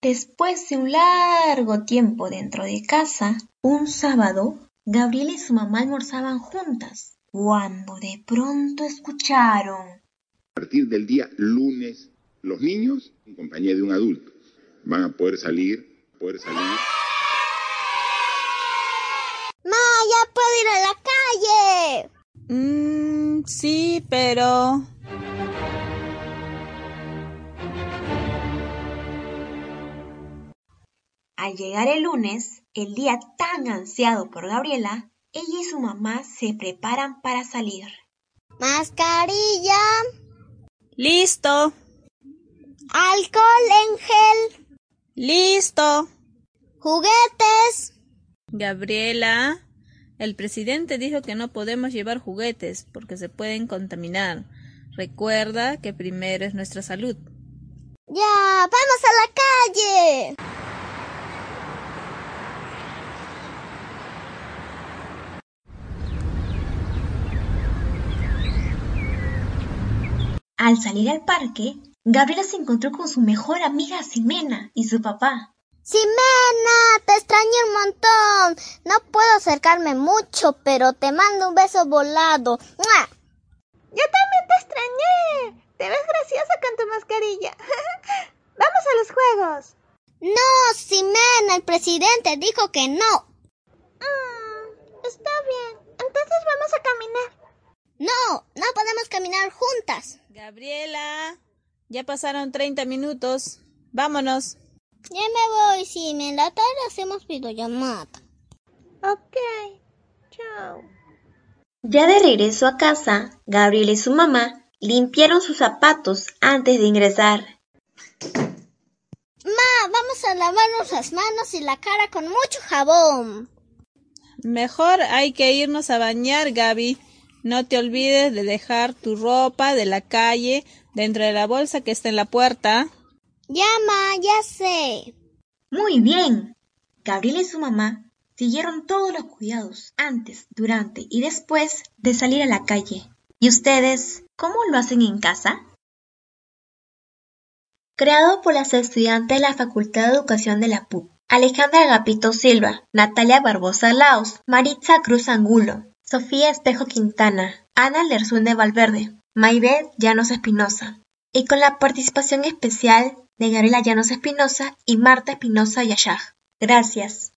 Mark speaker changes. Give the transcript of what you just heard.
Speaker 1: Después de un largo tiempo dentro de casa, un sábado, Gabriela y su mamá almorzaban juntas, cuando de pronto escucharon.
Speaker 2: A partir del día lunes, los niños, en compañía de un adulto, van a poder salir.
Speaker 3: ¡Ma, ya puedo ir a la calle!
Speaker 4: Sí, pero...
Speaker 1: Al llegar el lunes, el día tan ansiado por Gabriela, ella y su mamá se preparan para salir.
Speaker 3: ¡Mascarilla!
Speaker 4: ¡Listo!
Speaker 3: ¡Alcohol en gel!
Speaker 4: ¡Listo!
Speaker 3: ¡Juguetes!
Speaker 4: Gabriela, el presidente dijo que no podemos llevar juguetes porque se pueden contaminar. Recuerda que primero es nuestra salud.
Speaker 3: ¡Ya! ¡Vamos a la calle!
Speaker 1: Al salir al parque, Gabriela se encontró con su mejor amiga Ximena y su papá.
Speaker 3: ¡Ximena! Te extrañé un montón. No puedo acercarme mucho, pero te mando un beso volado. ¡Mua!
Speaker 5: Yo también te extrañé. Te ves graciosa con tu mascarilla. Vamos a los juegos.
Speaker 3: No, Ximena, el presidente dijo que no.
Speaker 5: Está bien. Entonces vamos a caminar.
Speaker 3: No podemos caminar juntas.
Speaker 4: Gabriela, ya pasaron 30 minutos. Vámonos.
Speaker 3: Ya me voy, Ximena. En la tarde hacemos videollamada.
Speaker 5: Ok. Chao.
Speaker 1: Ya de regreso a casa, Gabriela y su mamá limpiaron sus zapatos antes de ingresar.
Speaker 3: Ma, vamos a lavarnos las manos y la cara con mucho jabón.
Speaker 4: Mejor hay que irnos a bañar, Gaby. No te olvides de dejar tu ropa de la calle dentro de la bolsa que está en la puerta.
Speaker 3: Ya, ma, ya sé.
Speaker 1: Muy bien. Gabriela y su mamá siguieron todos los cuidados antes, durante y después de salir a la calle. ¿Y ustedes cómo lo hacen en casa? Creado por las estudiantes de la Facultad de Educación de la PUC. Alejandra Agapito Silva, Natalia Barbosa Laos, Maritza Cruz Angulo, Sofía Espejo Quintana, Ana Lersunde Valverde, Maybeth Llanos Espinosa. Y con la participación especial de Gabriela Llanos Espinosa y Marta Espinosa Yashaj. Gracias.